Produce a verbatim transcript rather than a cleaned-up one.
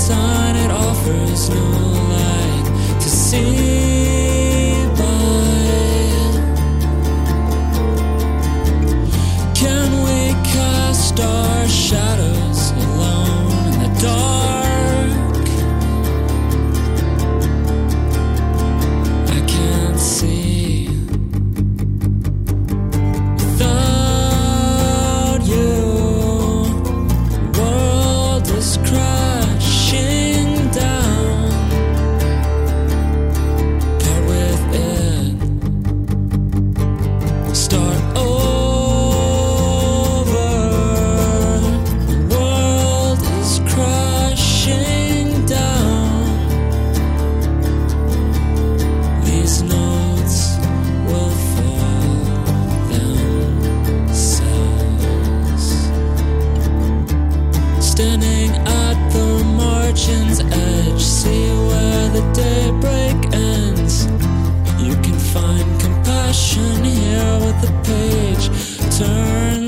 sign, it offers no light to see by. Can we cast our shadows alone in the dark? I can't see without you. World is crashing down. Part with it. Start over. World is crashing down. These notes will fall themselves. Standing at the margin's edge, see where the daybreak ends. You can find compassion here with the page. Turn